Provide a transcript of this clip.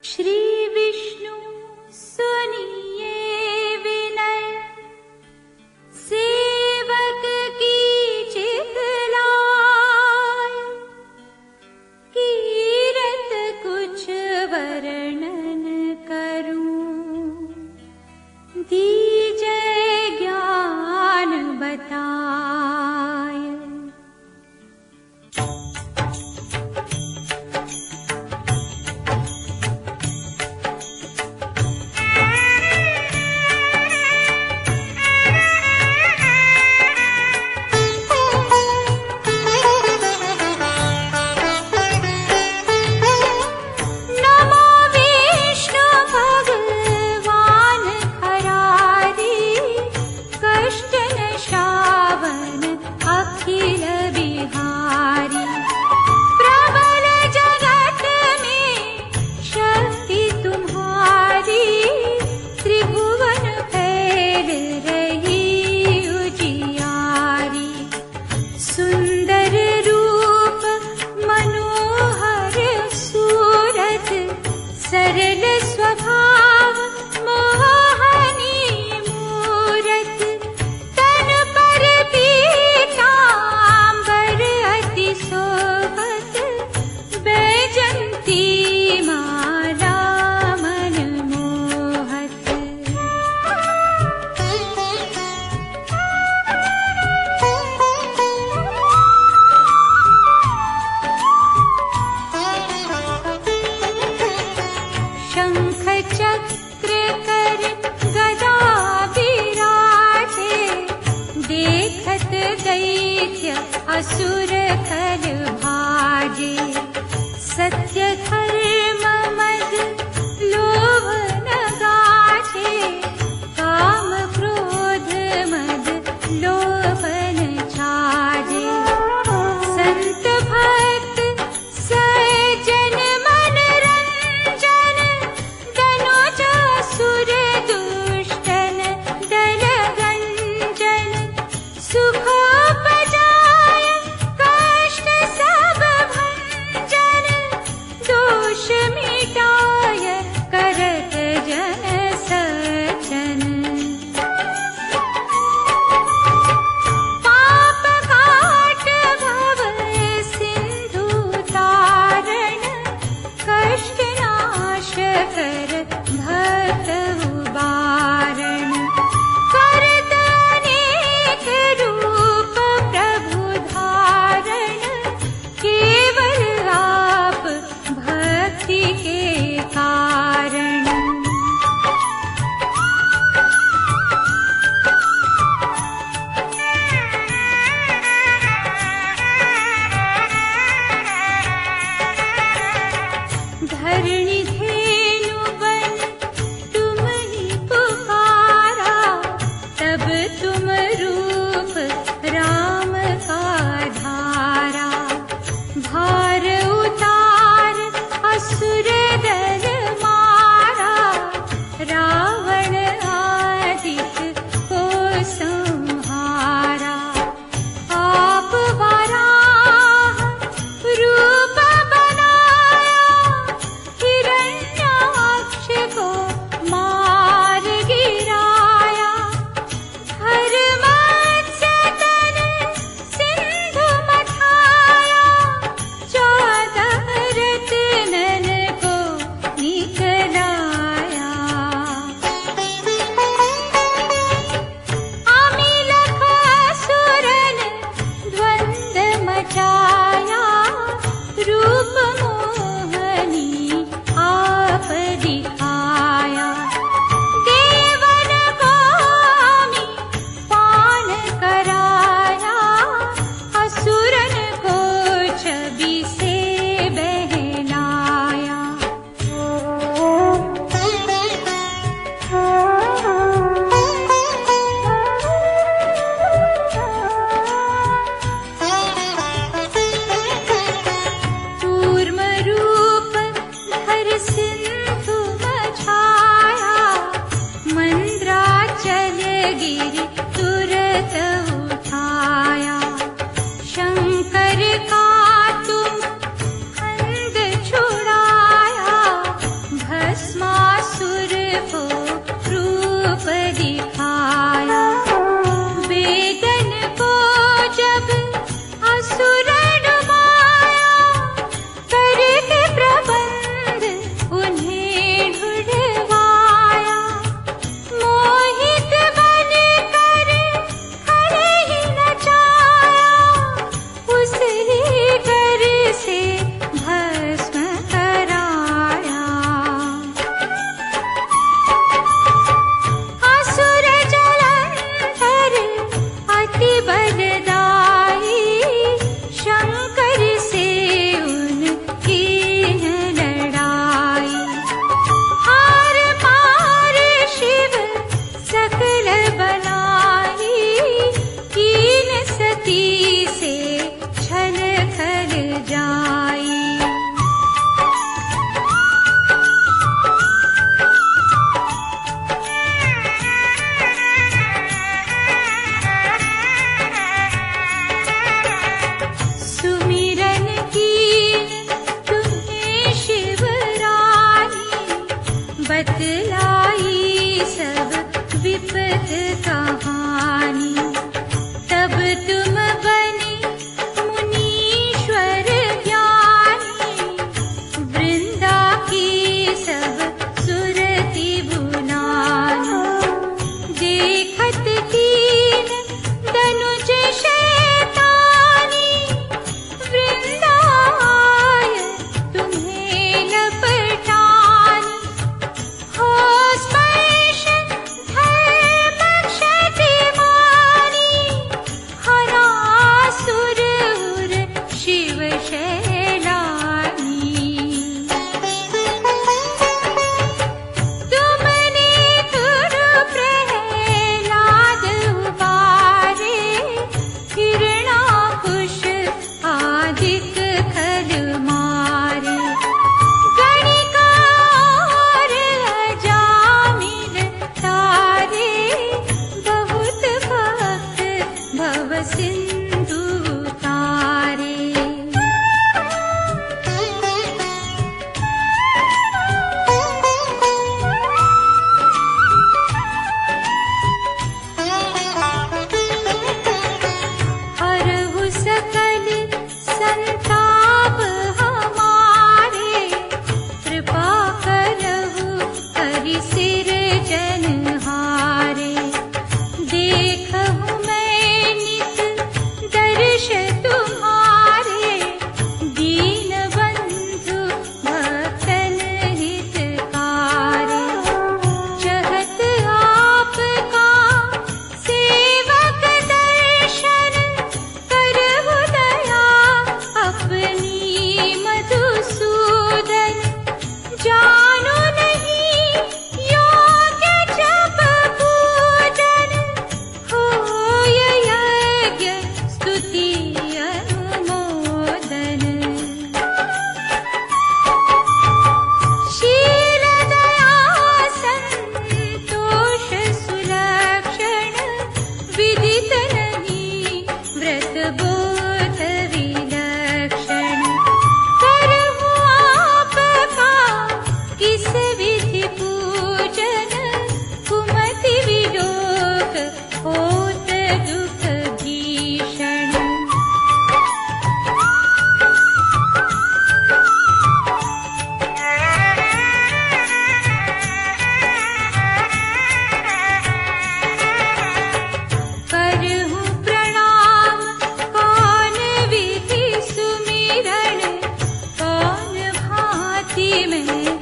श्री विष्णु सुनिए विनय, सेवक की चितलाय, कीरत कुछ वर्णन करूं, दीजै ज्ञान बताय। असुर खल भाजे, सत्य धर्म मद लोभ न गाजे, काम क्रोध मद लोभ न छाजे। संत भक्त सज्जन मन रंजन, दनुज असुर दुष्टन दल गंजन, सुख बतलाई सब विपद कहानी। तब तुम बने मुनीश्वर ज्ञानी, वृंदा की सब सुरति बुलानी। देखत कीन दनुज शैतानी, वृंदा आय तुम्हें लपटानी। हो स्पर्श धर्म क्षतिमानी, हरा सुर उर शिव शैलानी। तुमने तुर प्रहलाद उबारे, हिरणाकुश आदिक खल मारे। गणिका और अजामिल तारे, बहुत भक्त भव सिंधु तारे। हरहु सकल संताप हमारे, कृपा करहु हरि सिर जनहारे। देखहु मैं नित दर्श तुम्हारे, दीन बंधु भक्तन हितकारे। चहत आपका सेवक दर्शन, करहु दया अपनी मधुसूदन। जानो नहीं योग्य जप पूजन, होय यज्ञ स्तुति अनुमोदन। शील दया संतोष सुलक्षण, विदित नहीं व्रत बोध विलक्षण। करहु आपका किस विधि पूजन, कुमति विलोक होत दुख भीषण। करहु प्रणाम कौन विधि सुमिरन, कौन भांति में